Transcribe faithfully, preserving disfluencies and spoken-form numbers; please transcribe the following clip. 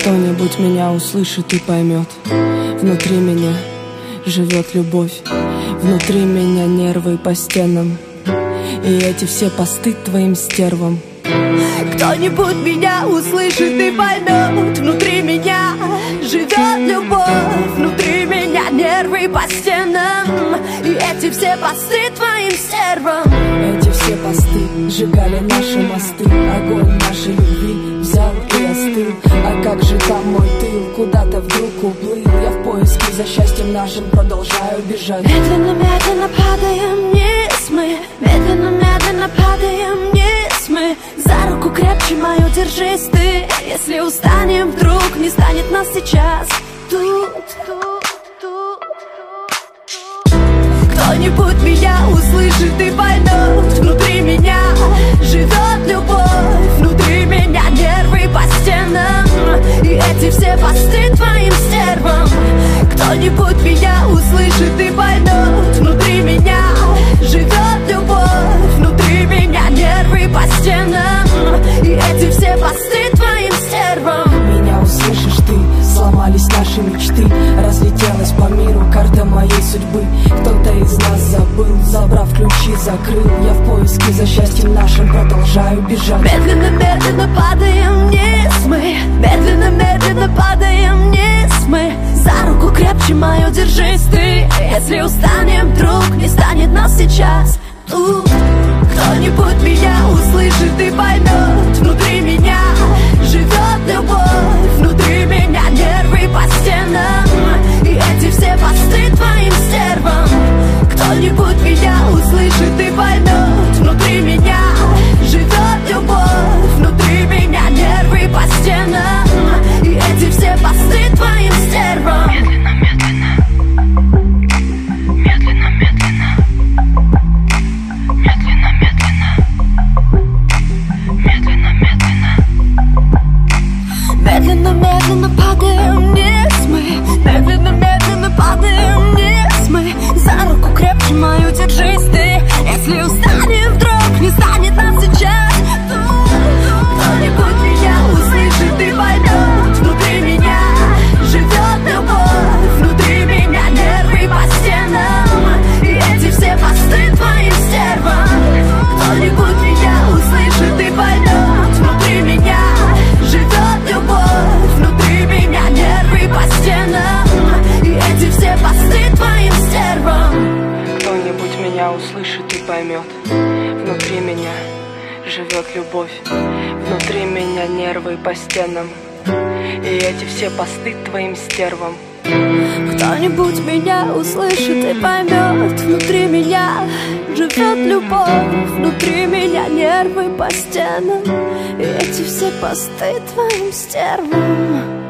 Кто-нибудь меня услышит и поймет. Внутри меня живет любовь, внутри меня нервы по стенам, и эти все посты твоим стервам. Кто-нибудь меня услышит и поймет. Внутри меня живет любовь, внутри меня нервы по стенам, и эти все посты твоим стервам. Эти все посты сжигали наши мосты, огонь нашей любви взял и остыл. А как же там мой тыл, куда-то вдруг уплыл? Я в поиске за счастьем нашим продолжаю бежать. Медленно-медленно падаем вниз мы, медленно-медленно падаем вниз мы. За руку крепче мою держись ты. Если устанем вдруг, не станет нас сейчас тут, тут, тут, тут. Кто-нибудь меня услышит и поймет. Внутри меня живет любовь, внутри меня нервы по стенам, и эти все посты твоим стервам. Кто-нибудь меня услышит и поймет. Внутри меня живет любовь, внутри меня нервы по стенам, и эти все посты твоим стервам. Меня услышишь ты, сломались наши мечты, разлетелась по миру карта моей судьбы. Кто-то из нас забыл, забрав ключи, закрыл. Я в поиске за счастьем нашим продолжаю бежать. Медленно-медленно падаем вниз мы, медленно-медленно падаем вниз мы. За руку крепче мою держись ты. Если устанем вдруг, не станет нас сейчас тут. Кто-нибудь меня услышит и поймет. Внутри меня живет любовь, внутри меня нервы по стенам, и эти все посты твоим стервам. Кто-нибудь меня услышит и поймет. Внутри меня живет любовь, внутри меня нервы по стенам, и эти все посты твоим стервам. Медленно-медленно падаем вниз мы, медленно-медленно падаем вниз мы. За руку крепче мою держись ты. Если устанем вдруг, не станет нас сейчас тут. Кто-нибудь меня услышит и поймет. Внутри меня живет любовь, внутри меня нервы по стенам, и эти все посты твоим стервам. Кто-нибудь меня услышит и поймет. Внутри меня живет любовь, внутри меня нервы по стенам, и эти все посты твоим стервам. Кто-нибудь меня услышит и поймет. Внутри меня живет любовь, внутри меня нервы по стенам, и эти все посты твоим стервам. Кто-нибудь меня услышит и поймет. Внутри меня живет любовь, внутри меня нервы по стенам, и эти все посты твоим стервам.